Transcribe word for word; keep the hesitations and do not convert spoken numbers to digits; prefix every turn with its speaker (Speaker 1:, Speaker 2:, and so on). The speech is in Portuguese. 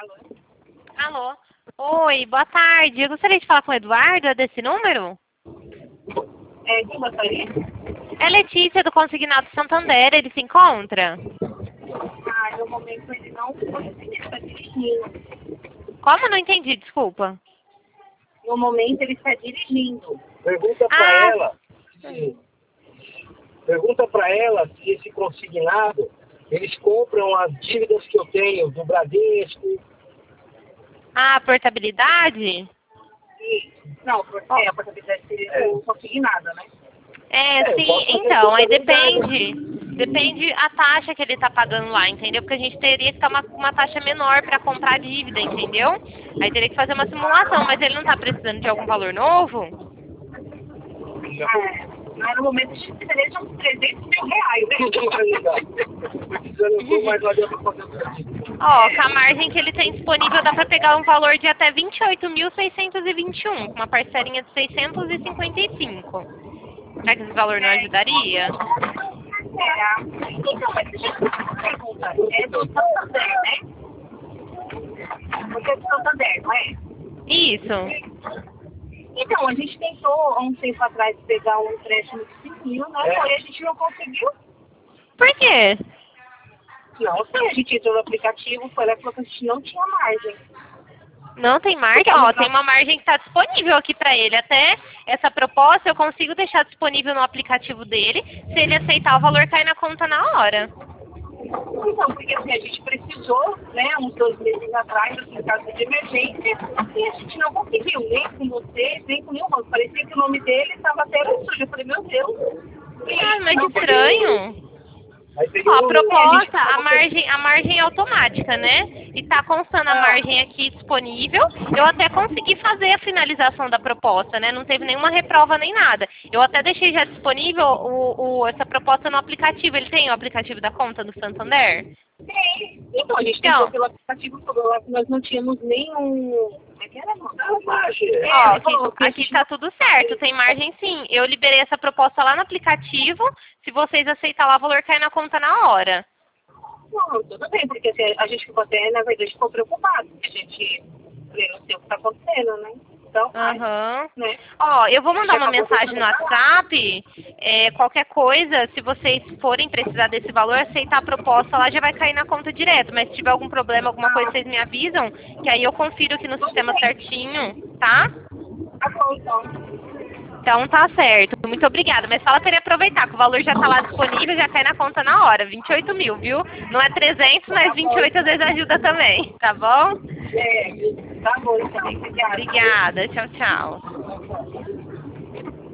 Speaker 1: Alô?
Speaker 2: Alô? Oi, boa tarde. Eu gostaria de falar com o Eduardo, é desse número?
Speaker 1: É, quem gostaria?
Speaker 2: É Letícia, do Consignado Santander, ele se encontra?
Speaker 1: Ah, no momento ele não foi, ele está dirigindo.
Speaker 2: Como? Não entendi, desculpa.
Speaker 1: No momento ele está dirigindo.
Speaker 3: Pergunta para
Speaker 2: Ah,
Speaker 3: ela, se, pergunta para ela se esse consignado, eles compram as dívidas que eu tenho do Bradesco.
Speaker 2: ah, portabilidade?
Speaker 1: E, não, porque
Speaker 2: Ó.
Speaker 1: a portabilidade seria não consegui nada, né?
Speaker 2: É,
Speaker 3: É, eu
Speaker 2: sim,
Speaker 3: posso fazer
Speaker 2: então, aí
Speaker 3: portabilidade.
Speaker 2: depende. Depende a taxa que ele tá pagando lá, entendeu? Porque a gente teria que ter uma, uma taxa menor para comprar a dívida, entendeu? Aí teria que fazer uma simulação, mas ele não tá precisando de algum valor novo?
Speaker 1: Ah, mas no momento seria de uns trezentos mil reais, né?
Speaker 3: Precisando eu vou mais lá dentro para fazer o serviço.
Speaker 2: Ó, com a margem que ele tem disponível dá para pegar um valor de até vinte e oito mil seiscentos e vinte e um, com uma parcelinha de seiscentos e cinquenta e cinco. Será que esse valor não ajudaria?
Speaker 1: É, então, mas deixa eu fazer uma pergunta. É do Santander, né? Você é do Santander, não é?
Speaker 2: Isso.
Speaker 1: Então, a gente tentou há um tempo atrás pegar um empréstimo de cinco mil, né?
Speaker 3: É.
Speaker 1: Porém, a gente não conseguiu.
Speaker 2: Por quê?
Speaker 1: Não sei, a gente entrou no aplicativo, foi lá e falou que a gente não tinha margem.
Speaker 2: Não tem margem? Ó, tem uma margem que está disponível aqui para ele. Até essa proposta eu consigo deixar disponível no aplicativo dele. Se ele aceitar, o valor cai na conta na hora.
Speaker 1: Então, porque assim, a gente precisou, né, uns dois meses atrás, assim, em caso de emergência, e a gente não conseguiu, nem com você, nem com nenhum banco. Parecia que o nome dele estava até sujo. Eu falei, meu Deus.
Speaker 2: Ah, mas estranho.
Speaker 3: Aí peguei
Speaker 2: Ó, a
Speaker 3: o-
Speaker 2: proposta, a margem, a margem é automática, né? E tá constando a margem aqui disponível. Eu até consegui fazer a finalização da proposta, né? Não teve nenhuma reprova nem nada. Eu até deixei já disponível o, o, essa proposta no aplicativo. Ele tem o aplicativo da conta do Santander?
Speaker 1: Tem. Então, a gente
Speaker 2: Então.
Speaker 1: tentou pelo aplicativo, falou lá que nós não tínhamos nenhum... Como é que era?
Speaker 3: Não, margem. É.
Speaker 2: Ó,
Speaker 1: ele falou
Speaker 2: aqui,
Speaker 1: que a
Speaker 2: aqui
Speaker 1: gente
Speaker 2: tá tudo certo, tem margem sim. Eu liberei essa proposta lá no aplicativo. Se vocês aceitar lá, o valor cai na conta na hora.
Speaker 1: Não, tudo bem, porque assim, a gente ficou até, na verdade, ficou preocupado, porque a gente falei, não sei o que está acontecendo, né? Então,
Speaker 2: Aham.
Speaker 1: né?
Speaker 2: Ó, eu vou mandar
Speaker 1: Já
Speaker 2: uma
Speaker 1: acabou
Speaker 2: mensagem no
Speaker 1: de falar.
Speaker 2: WhatsApp. É, qualquer coisa, se vocês forem precisar desse valor, aceitar a proposta lá já vai cair na conta direto. Mas se tiver algum problema, alguma coisa, vocês me avisam, que aí eu confiro aqui no sistema certinho, tá?
Speaker 1: Tá bom, então.
Speaker 2: Então tá certo. Muito obrigada. Mas fala pra ele aproveitar, que o valor já tá lá disponível, já cai na conta na hora. vinte e oito mil, viu? Não é trezentos, mas vinte e oito às vezes ajuda também. Tá bom?
Speaker 1: É, tá bom, então. Obrigada.
Speaker 2: Obrigada. Tchau, tchau.